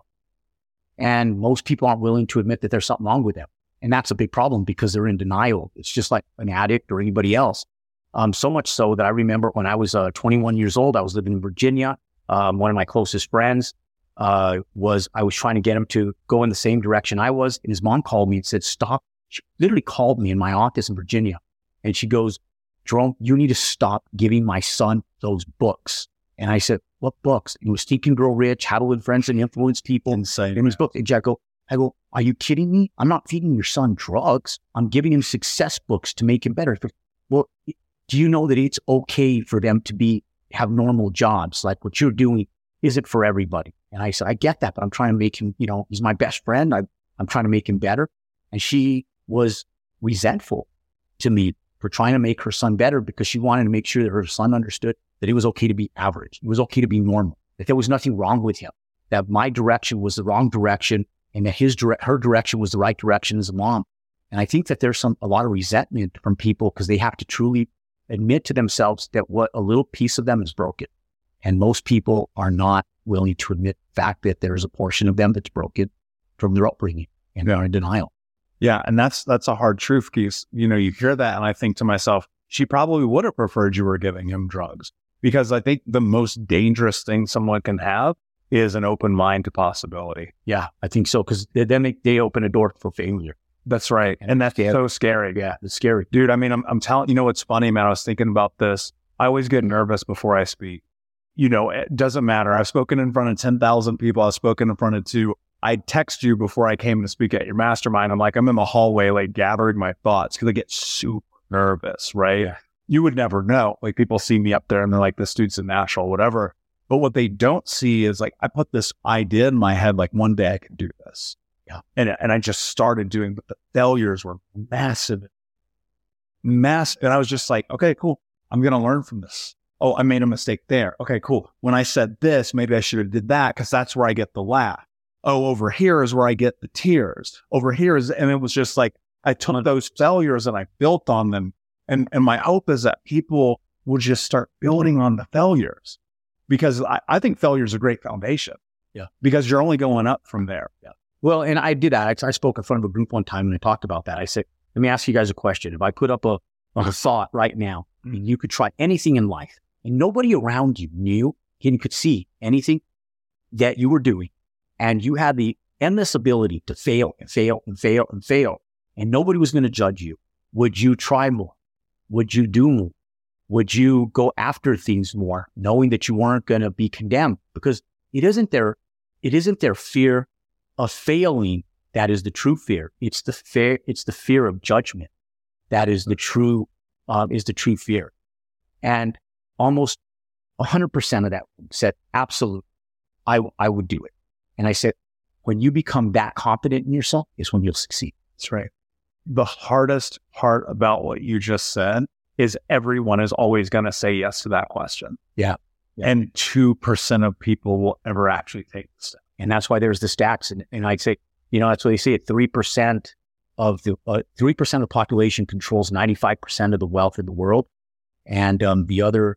And most people aren't willing to admit that there's something wrong with them. And that's a big problem because they're in denial. It's just like an addict or anybody else. So much so that I remember when I was 21 years old, I was living in Virginia. One of my closest friends I was trying to get him to go in the same direction I was. And his mom called me and said, stop. She literally called me in my office in Virginia. And she goes, Jerome, you need to stop giving my son those books. And I said, what books? And it was Think and Grow Rich, How to Win Friends and Influence People. Insane. And his book. And I go, are you kidding me? I'm not feeding your son drugs. I'm giving him success books to make him better. Well, do you know that it's okay for them to have normal jobs? Like what you're doing isn't for everybody. And I said, I get that, but I'm trying to make him, you know, he's my best friend. I'm trying to make him better. And she was resentful to me for trying to make her son better because she wanted to make sure that her son understood that it was okay to be average. It was okay to be normal, that there was nothing wrong with him, that my direction was the wrong direction and that her direction was the right direction as a mom. And I think that there's a lot of resentment from people because they have to truly admit to themselves that what a little piece of them is broken. And most people are not willing to admit the fact that there's a portion of them that's broken from their upbringing and they're in denial. Yeah. And that's a hard truth, because, you know, you hear that and I think to myself, she probably would have preferred you were giving him drugs, because I think the most dangerous thing someone can have is an open mind to possibility. Yeah, I think so. Because then they open a door for failure. That's right. And that's so scary. Yeah, it's scary. Dude, I mean, I'm telling you, know, what's funny, man, I was thinking about this. I always get nervous before I speak. You know, it doesn't matter. I've spoken in front of 10,000 people. I've spoken in front of 2. I text you before I came to speak at your mastermind. I'm like, I'm in the hallway, like gathering my thoughts because I get super nervous, right? Yeah. You would never know. Like people see me up there and they're like, this dude's a natural, whatever. But what they don't see is like, I put this idea in my head, like one day I can do this. Yeah. And I just started doing, but the failures were massive. And I was just like, okay, cool. I'm going to learn from this. Oh, I made a mistake there. Okay, cool. When I said this, maybe I should have did that because that's where I get the laugh. Oh, over here is where I get the tears. Over here is, and it was just like, I took those failures and I built on them. And my hope is that people will just start building on the failures, because I think failure is a great foundation. Yeah. Because you're only going up from there. Yeah. Well, and I did that. I spoke in front of a group one time and I talked about that. I said, let me ask you guys a question. If I put up a thought right now, and you could try anything in life and nobody around you knew, he could see anything that you were doing, and you had the endless ability to fail and fail and fail and fail, and nobody was going to judge you. Would you try more? Would you do more? Would you go after things more, knowing that you weren't going to be condemned? Because it isn't their fear of failing that is the true fear. It's the fear of judgment that is the true fear. And almost 100% of that said, absolutely, I would do it. And I said, when you become that confident in yourself is when you'll succeed. That's right. The hardest part about what you just said is everyone is always going to say yes to that question. Yeah. And 2% of people will ever actually take the step. And that's why there's the stats. And I'd say, that's what they say, 3% of the 3% of the population controls 95% of the wealth in the world. And the other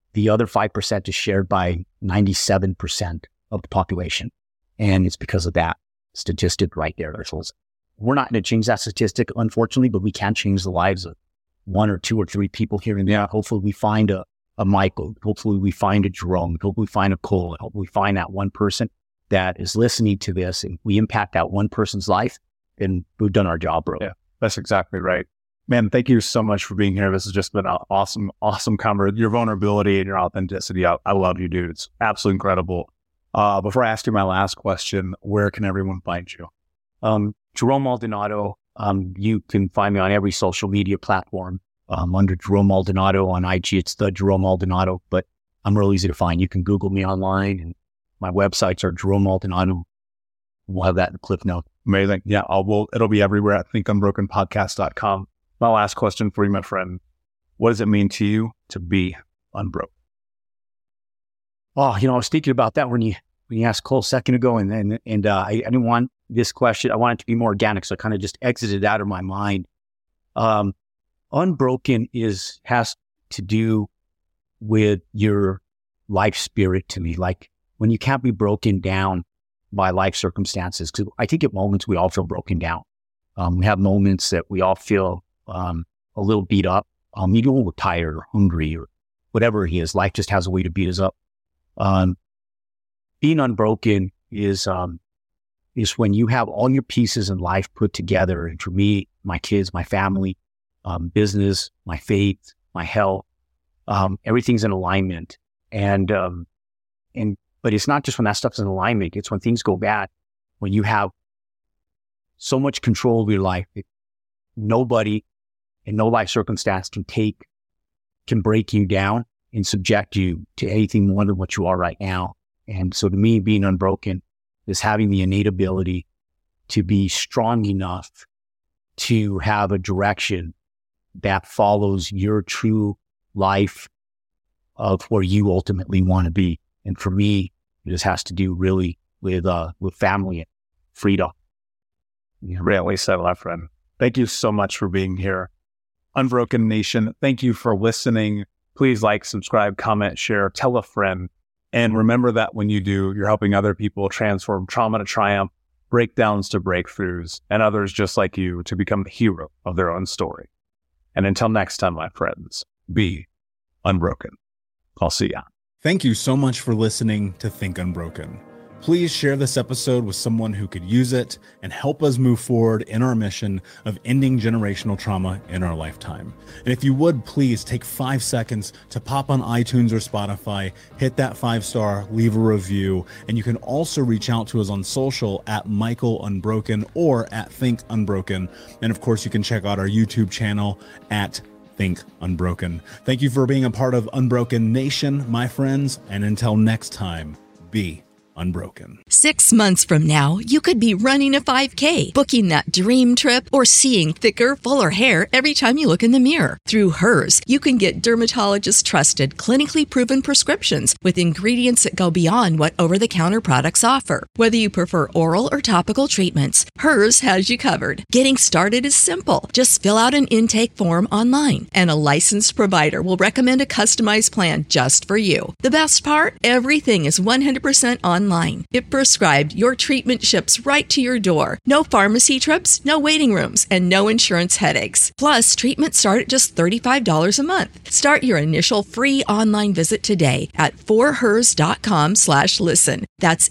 5% is shared by 97% of the population. And it's because of that statistic right there. We're not going to change that statistic, unfortunately, but we can change the lives of 1 or 2 or 3 people here and there. Yeah. Hopefully we find a Michael. Hopefully we find a Jerome. Hopefully we find a Cole. Hopefully we find that one person that is listening to this, and we impact that one person's life, and we've done our job, bro. Yeah, that's exactly right. Man, thank you so much for being here. This has just been an awesome conversation. Your vulnerability and your authenticity, I love you, dude. It's absolutely incredible. Before I ask you my last question, where can everyone find you? Jerome Maldonado. You can find me on every social media platform under Jerome Maldonado. On IG, it's the Jerome Maldonado, but I'm real easy to find. You can Google me online, and my websites are Jerome Maldonado. We'll have that in the clip note. Amazing. Yeah, it'll be everywhere at thinkunbrokenpodcast.com. My last question for you, my friend. What does it mean to you to be unbroken? Oh, I was thinking about that when you asked Cole a second ago, and I didn't want this question. I want it to be more organic, so I kind of just exited it out of my mind. Unbroken has to do with your life spirit to me. Like when you can't be broken down by life circumstances, because I think at moments we all feel broken down. We have moments that we all feel a little beat up. We're tired or hungry or whatever it is. Life just has a way to beat us up. Being unbroken is when you have all your pieces in life put together. And for me, my kids, my family, business, my faith, my health, everything's in alignment. But it's not just when that stuff's in alignment. It's when things go bad, when you have so much control of your life. Nobody in no life circumstance can break you down and subject you to anything more than what you are right now. And so to me, being unbroken is having the innate ability to be strong enough to have a direction that follows your true life of where you ultimately want to be. And for me, it just has to do really with family and freedom. Really said, my friend. Thank you so much for being here. Unbroken Nation, thank you for listening. Please like, subscribe, comment, share, tell a friend. And remember that when you do, you're helping other people transform trauma to triumph, breakdowns to breakthroughs, and others just like you to become the hero of their own story. And until next time, my friends, be unbroken. I'll see ya. Thank you so much for listening to Think Unbroken. Please share this episode with someone who could use it and help us move forward in our mission of ending generational trauma in our lifetime. And if you would, please take 5 seconds to pop on iTunes or Spotify, hit that 5-star, leave a review, and you can also reach out to us on social at Michael Unbroken or at Think Unbroken. And of course, you can check out our YouTube channel at Think Unbroken. Thank you for being a part of Unbroken Nation, my friends, and until next time, be unbroken. 6 months from now, you could be running a 5K, booking that dream trip, or seeing thicker, fuller hair every time you look in the mirror. Through Hers, you can get dermatologist-trusted, clinically proven prescriptions with ingredients that go beyond what over-the-counter products offer. Whether you prefer oral or topical treatments, Hers has you covered. Getting started is simple. Just fill out an intake form online, and a licensed provider will recommend a customized plan just for you. The best part? Everything is 100% online online. If prescribed, your treatment ships right to your door. No pharmacy trips, no waiting rooms, and no insurance headaches. Plus, treatments start at just $35 a month. Start your initial free online visit today at forhers.com/listen. That's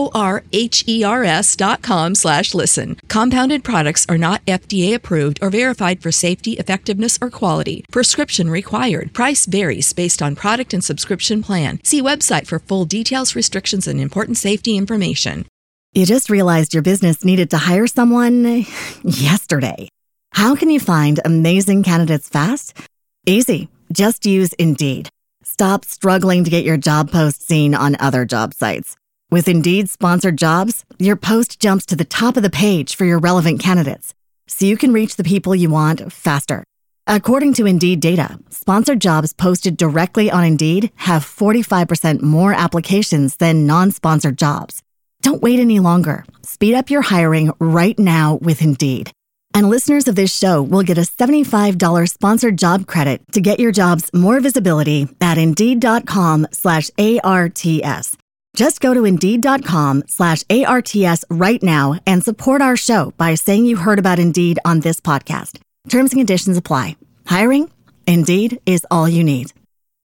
FORHERS.com/listen. Compounded products are not FDA approved or verified for safety, effectiveness, or quality. Prescription required. Price varies based on product and subscription plan. See website for full details, restrictions, and important safety information. You just realized your business needed to hire someone yesterday. How can you find amazing candidates fast? Easy. Just use Indeed. Stop struggling to get your job post seen on other job sites. With Indeed sponsored jobs, your post jumps to the top of the page for your relevant candidates, so you can reach the people you want faster. According to Indeed data, sponsored jobs posted directly on Indeed have 45% more applications than non-sponsored jobs. Don't wait any longer. Speed up your hiring right now with Indeed. And listeners of this show will get a $75 sponsored job credit to get your jobs more visibility at Indeed.com/ARTS. Just go to Indeed.com/ARTS right now and support our show by saying you heard about Indeed on this podcast. Terms and conditions apply. Hiring? Indeed is all you need.